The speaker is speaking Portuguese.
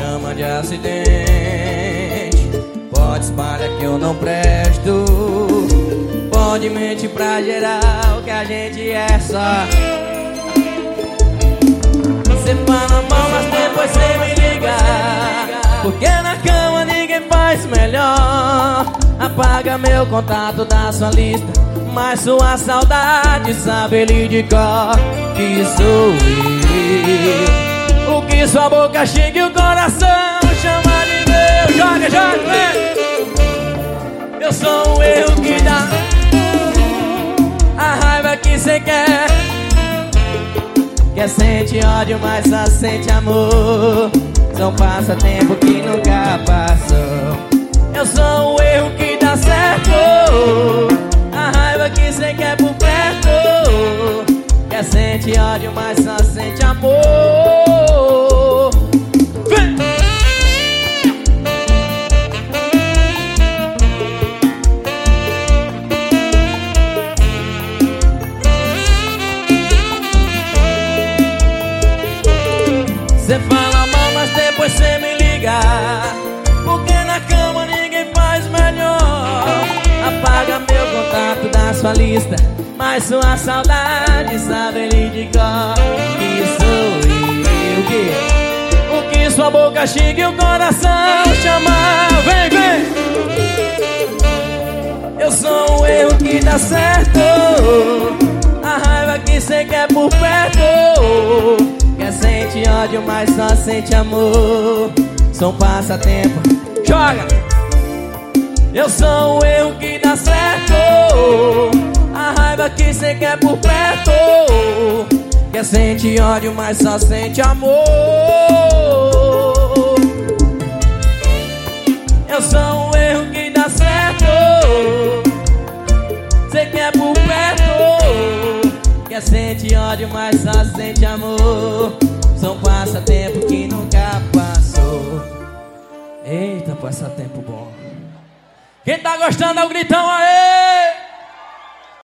chama de acidente. Pode espalhar que eu não presto, pode mentir pra geral que a gente é só. Você fala mal, mas depois você me liga, porque na cama ninguém faz melhor. Apaga meu contato da sua lista, mas sua saudade sabe ele de cor que sou eu. O que sua boca chega e o coração chama de meu. Joga, joga, vem. Eu sou o erro que dá a raiva que cê quer. Quer sente ódio, mas só sente amor. São passatempo que nunca passou. Eu sou o erro que dá certo, a raiva que cê quer por perto. Quer sente ódio, mas só sente amor. Vem! Cê fala mal, mas depois cê me liga, porque na cama ninguém faz melhor. Apaga meu contato da sua lista, mas sua saudade sabe ele de cor que sou eu. O que sua boca chega e o coração chama. Vem, vem. Eu sou o erro que dá certo, a raiva que cê quer por perto. Quer sente ódio, mas só sente amor. São passatempo. Joga! Eu sou o erro que dá certo, a raiva que cê quer por perto. Quer sente ódio, mas só sente amor. Eu sou o erro que dá certo, cê quer por perto. Quer sente ódio, mas só sente amor. São passatempo que nunca passou. Eita, passatempo bom. Quem tá gostando dá um gritão aí!